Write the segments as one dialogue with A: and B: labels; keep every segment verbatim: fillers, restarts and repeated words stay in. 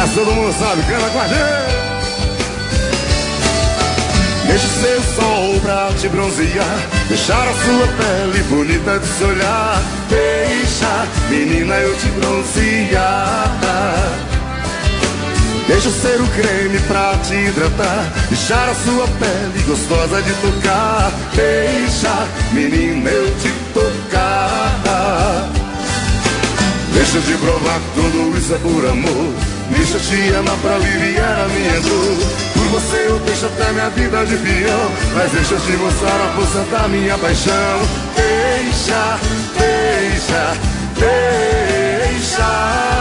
A: Essa todo mundo sabe, canta com a gente. Deixa o seu sol pra te bronzear, deixar a sua pele bonita de se olhar. Deixa, menina, eu te bronzear. Deixa eu ser o creme pra te hidratar, deixar a sua pele gostosa de tocar. Deixa, menina, eu te tocar. Deixa eu te provar que tudo isso é por amor. Deixa eu te amar pra aliviar a minha dor. Por você eu deixo até minha vida de peão, mas deixa eu te mostrar a força da minha paixão. Deixa, deixa, deixa.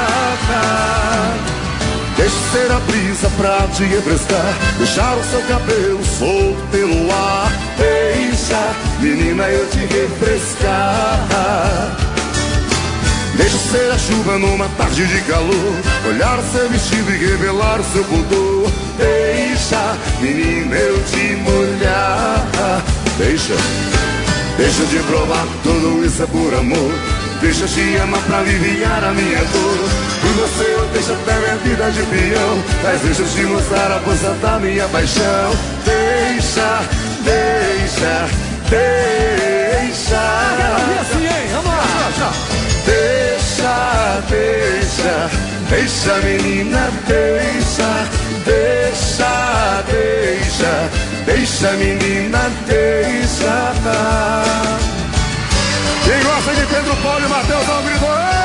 A: Deixa eu ser a brisa pra te refrescar, deixar o seu cabelo solto pelo ar. Deixa, menina, eu te refrescar. Deixa eu ser a chuva numa tarde de calor, olhar o seu vestido e revelar o seu pudor. Deixa, menina, eu te molhar. Deixa, deixa de provar, tudo isso é por amor. Deixa eu te amar pra aliviar a minha dor. Por você eu deixo até minha vida de peão, mas deixa eu te mostrar a força da minha paixão. Deixa, deixa, deixa.
B: Quero ver assim, hein? Vamos lá.
A: Deixa, deixa, deixa, menina, deixa. Deixa, deixa, deixa, menina, deixa. Quem gosta de Pedro Paulo e Matheus, dá um grito.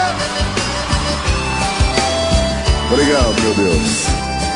A: Obrigado, meu Deus.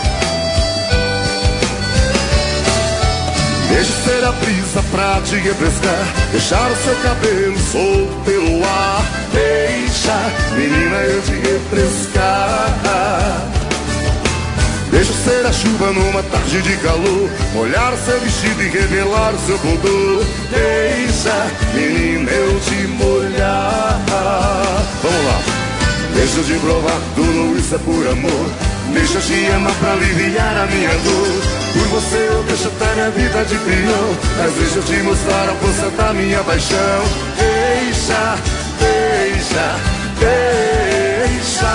A: Deixa eu ser a brisa pra te refrescar, deixar o seu cabelo solto pelo ar. Deixa, menina, eu te refrescar. Deixa eu ser a chuva numa tarde de calor, molhar o seu vestido e revelar o seu pudor. Deixa, menina, eu te molhar. Vamos lá. Deixa eu te provar, tudo isso é por amor. Deixa eu te amar pra aliviar a minha dor. Por você eu deixo até minha vida de peão, mas deixa eu te mostrar a força da minha paixão. Deixa, deixa, deixa.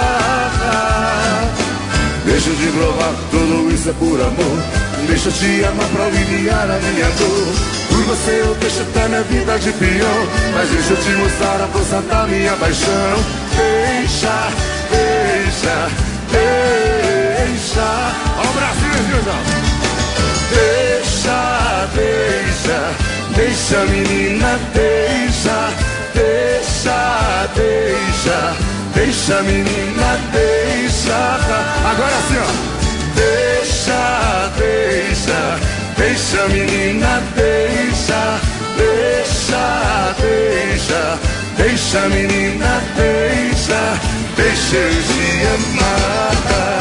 A: Deixa eu te provar, tudo isso é por amor. Deixa eu te amar pra aliviar a minha dor. Por você eu deixo até minha vida de peão, mas deixa eu te mostrar a força da minha paixão. Deixa, deixa, deixa. Ó o Brasil, Gilson. Deixa, deixa, deixa, menina, deixa. Deixa, deixa, deixa, menina, deixa. Agora sim, ó. Deixa, deixa, deixa, menina, deixa. Deixa, deixa, deixa, menina, deixa. Deixa eu te amar.